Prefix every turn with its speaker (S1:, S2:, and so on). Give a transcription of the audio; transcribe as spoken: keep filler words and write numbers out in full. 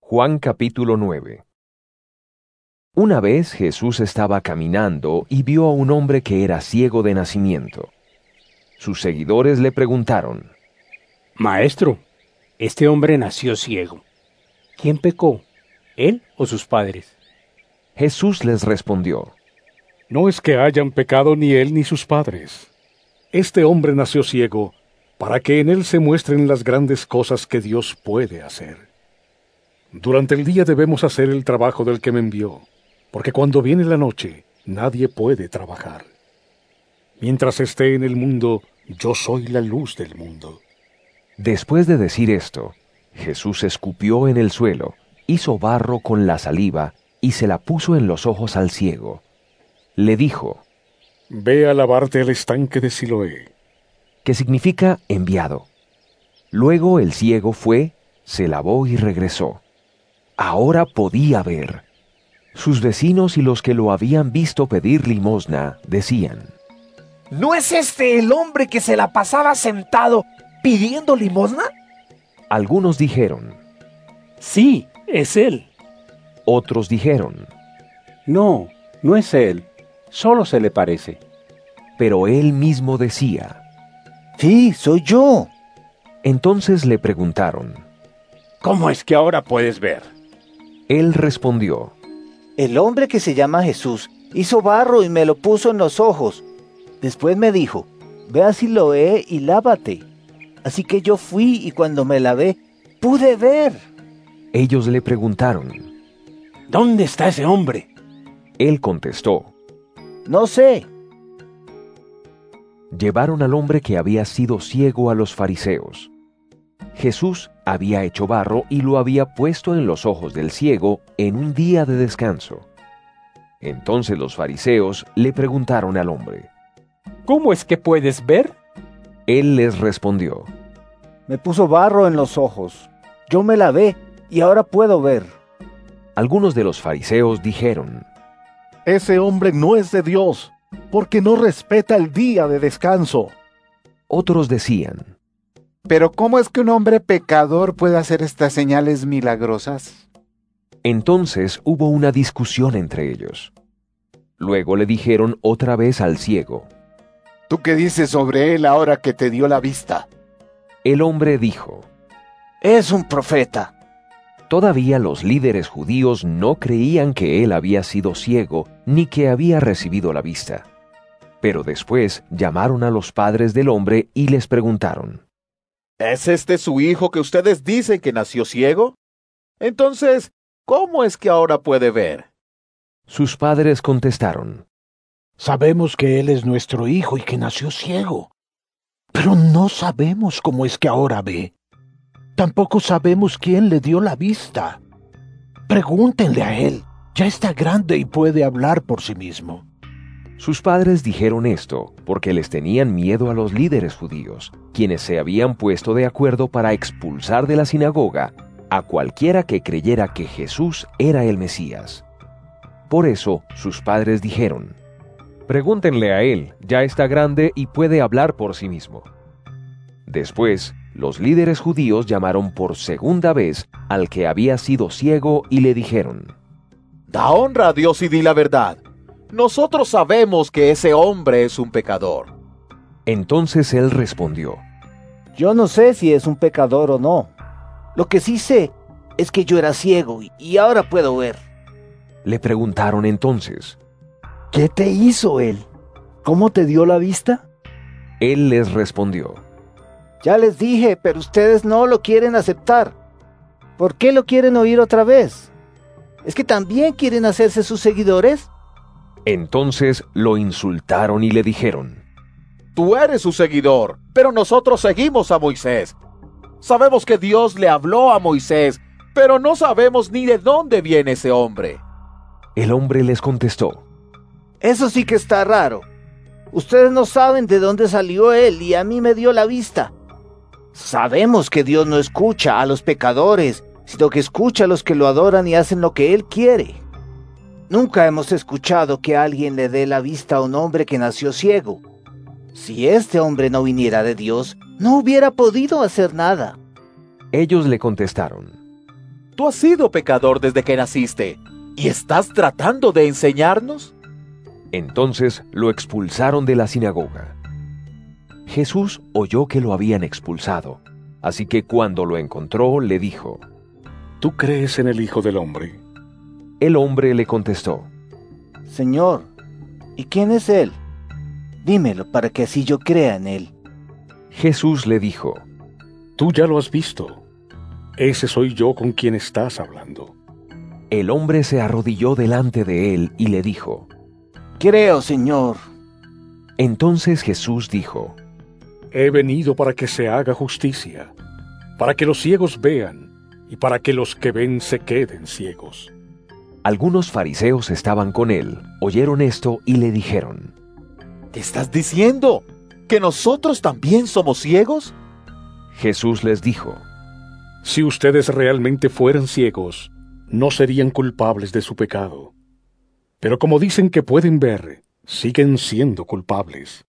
S1: Juan capítulo nueve. Una vez Jesús estaba caminando y vio a un hombre que era ciego de nacimiento. Sus seguidores le preguntaron:
S2: Maestro, este hombre nació ciego. ¿Quién pecó, él o sus padres?
S1: Jesús les respondió:
S3: No es que hayan pecado ni él ni sus padres. Este hombre nació ciego para que en él se muestren las grandes cosas que Dios puede hacer. Durante el día debemos hacer el trabajo del que me envió, porque cuando viene la noche, nadie puede trabajar. Mientras esté en el mundo, yo soy la luz del mundo.
S1: Después de decir esto, Jesús escupió en el suelo, hizo barro con la saliva y se la puso en los ojos al ciego. Le dijo:
S3: Ve a lavarte al estanque de Siloé,
S1: que significa enviado. Luego el ciego fue, se lavó y regresó. Ahora podía ver. Sus vecinos y los que lo habían visto pedir limosna decían:
S4: ¿No es este el hombre que se la pasaba sentado pidiendo limosna?
S1: Algunos dijeron:
S2: Sí, es él.
S1: Otros dijeron:
S5: No, no es él, solo se le parece.
S1: Pero él mismo decía:
S6: Sí, soy yo.
S1: Entonces le preguntaron:
S7: ¿Cómo es que ahora puedes ver?
S1: Él respondió:
S6: El hombre que se llama Jesús hizo barro y me lo puso en los ojos. Después me dijo: Ve a Siloé y lávate. Así que yo fui y cuando me lavé, pude ver.
S1: Ellos le preguntaron:
S2: ¿Dónde está ese hombre?
S1: Él contestó:
S6: No sé.
S1: Llevaron al hombre que había sido ciego a los fariseos. Jesús había hecho barro y lo había puesto en los ojos del ciego en un día de descanso. Entonces los fariseos le preguntaron al hombre:
S2: ¿Cómo es que puedes ver?
S1: Él les respondió:
S6: Me puso barro en los ojos. Yo me lavé y ahora puedo ver.
S1: Algunos de los fariseos dijeron:
S8: Ese hombre no es de Dios, porque no respeta el día de descanso.
S1: Otros decían:
S9: ¿Pero cómo es que un hombre pecador puede hacer estas señales milagrosas?
S1: Entonces hubo una discusión entre ellos. Luego le dijeron otra vez al ciego:
S9: ¿Tú qué dices sobre él ahora que te dio la vista?
S1: El hombre dijo:
S6: Es un profeta.
S1: Todavía los líderes judíos no creían que él había sido ciego ni que había recibido la vista. Pero después llamaron a los padres del hombre y les preguntaron:
S7: ¿Es este su hijo que ustedes dicen que nació ciego? Entonces, ¿cómo es que ahora puede ver?
S1: Sus padres contestaron:
S10: Sabemos que él es nuestro hijo y que nació ciego, pero no sabemos cómo es que ahora ve. Tampoco sabemos quién le dio la vista. Pregúntenle a él, ya está grande y puede hablar por sí mismo.
S1: Sus padres dijeron esto porque les tenían miedo a los líderes judíos, quienes se habían puesto de acuerdo para expulsar de la sinagoga a cualquiera que creyera que Jesús era el Mesías. Por eso sus padres dijeron: Pregúntenle a él, ya está grande y puede hablar por sí mismo. Después, los líderes judíos llamaron por segunda vez al que había sido ciego y le dijeron:
S7: Da honra a Dios y di la verdad. Nosotros sabemos que ese hombre es un pecador.
S1: Entonces él respondió:
S6: Yo no sé si es un pecador o no. Lo que sí sé es que yo era ciego y ahora puedo ver.
S1: Le preguntaron entonces:
S6: ¿Qué te hizo él? ¿Cómo te dio la vista?
S1: Él les respondió:
S6: Ya les dije, pero ustedes no lo quieren aceptar. ¿Por qué lo quieren oír otra vez? ¿Es que también quieren hacerse sus seguidores?
S1: Entonces lo insultaron y le dijeron:
S7: Tú eres su seguidor, pero nosotros seguimos a Moisés. Sabemos que Dios le habló a Moisés, pero no sabemos ni de dónde viene ese hombre.
S1: El hombre les contestó:
S6: Eso sí que está raro. Ustedes no saben de dónde salió él y a mí me dio la vista. Sabemos que Dios no escucha a los pecadores, sino que escucha a los que lo adoran y hacen lo que él quiere. Nunca hemos escuchado que alguien le dé la vista a un hombre que nació ciego. Si este hombre no viniera de Dios, no hubiera podido hacer nada.
S1: Ellos le contestaron:
S7: Tú has sido pecador desde que naciste, ¿y estás tratando de enseñarnos?
S1: Entonces lo expulsaron de la sinagoga. Jesús oyó que lo habían expulsado, así que cuando lo encontró le dijo:
S3: ¿Tú crees en el Hijo del Hombre?
S1: El hombre le contestó:
S6: Señor, ¿y quién es él? Dímelo para que así yo crea en él.
S1: Jesús le dijo:
S3: Tú ya lo has visto. Ese soy yo con quien estás hablando.
S1: El hombre se arrodilló delante de él y le dijo:
S6: Creo, Señor.
S1: Entonces Jesús dijo:
S3: He venido para que se haga justicia, para que los ciegos vean y para que los que ven se queden ciegos.
S1: Algunos fariseos estaban con él, oyeron esto y le dijeron:
S7: ¿Qué estás diciendo? ¿Que nosotros también somos ciegos?
S1: Jesús les dijo:
S3: Si ustedes realmente fueran ciegos, no serían culpables de su pecado. Pero como dicen que pueden ver, siguen siendo culpables.